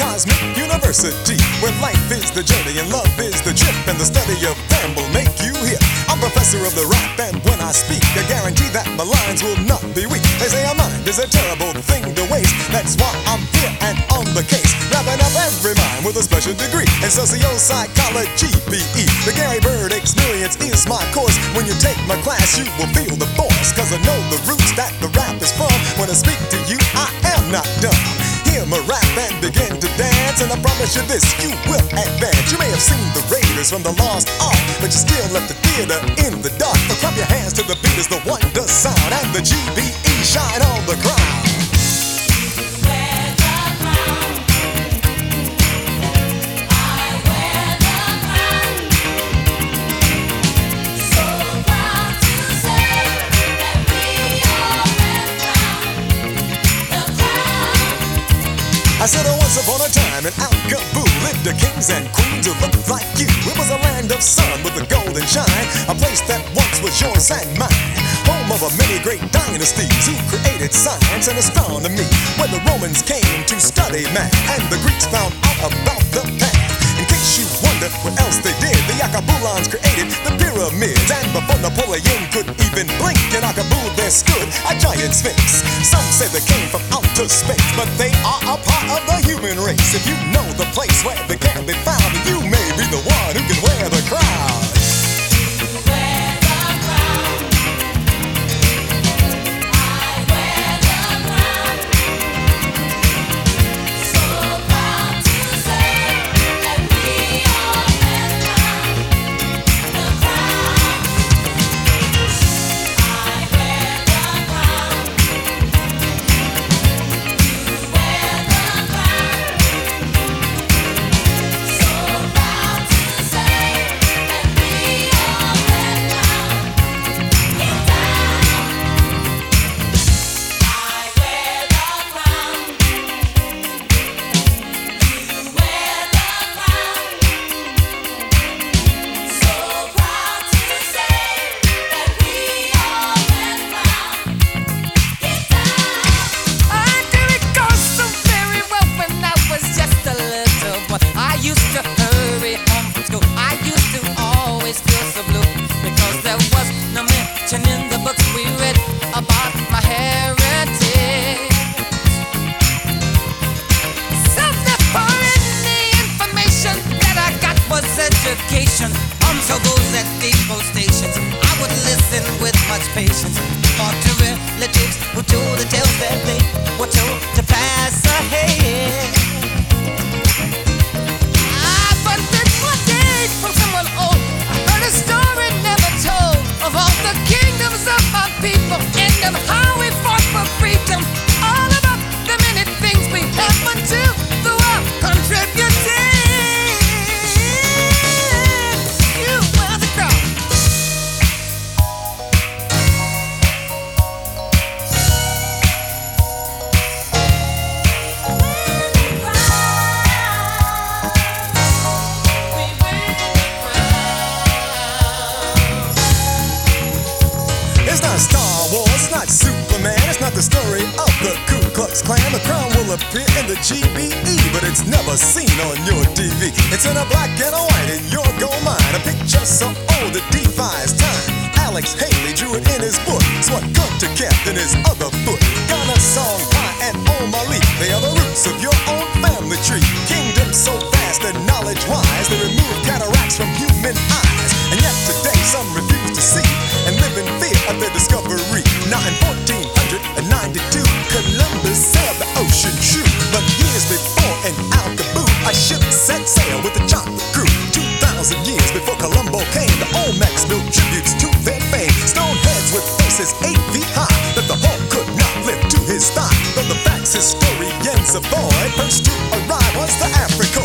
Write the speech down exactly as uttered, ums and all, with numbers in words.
Cosmic University, where life is the journey and love is the trip, and the study of them will make you hip. I'm professor of the rap, and when I speak, I guarantee that my lines will not be weak. They say a mind is a terrible thing to waste. That's why I'm here and on the case, wrapping up every mind with a special degree in socio-psychology, B E. The Gary Bird Experience is my course. When you take my class, you will feel the force, cause I know the roots that the rap is from. When I speak to you, I am not dumb. Hear my rap and begin to dance, and I promise you this, you will advance. You may have seen the Raiders from the Lost Ark, but you still left the theater in the dark. So clap your hands to the beat as the wonder sound, and the G B E shine on the crowd. I said oh, once upon a time in Alcaboo lived the kings and queens who looked like you. It was a land of sun with a golden shine, a place that once was yours and mine, home of a many great dynasties who created science and astronomy, where the Romans came to study math and the Greeks found out about the path. In case you wonder what else they did, the Akabulans created the pyramids, and before Napoleon could even blink, in Akabul there stood a giant sphinx. Some say they came from outer space, but they are a part of the human race. If you know the place where they can be found, you may be the one who can wear the crown. Um, so those at depot stations, I would listen with much patience. Or to relatives who told the tales that they were told to pass ahead. I but then one day from someone old, I heard a story never told of all the kingdoms of my people and of how we fought for freedom. All about the many things we happened to the world contributed. The story of the Ku Klux Klan. The crown will appear in the G B E, but it's never seen on your T V. It's in a black and a white in your gold mine, a picture so old it defies time. Alex Haley drew it in his book. It's what Gunter kept in his other book. Ghana Song Pie and Omali, they are the roots of your own family tree. Kingdom so vast and knowledge wise, they remove cataracts from human eyes. And yet today some refuse to see and live in fear of their discovery. Now in fourteen ninety-two, Columbus sailed the ocean true, but years before in Alcaboo, a ship set sail with the chocolate crew. Two thousand years before Columbo came, the Olmecs built tributes to their fame. Stone heads with faces eight feet high, that the hawk could not lift to his thigh. Though the facts historians avoid, first to arrive was the African.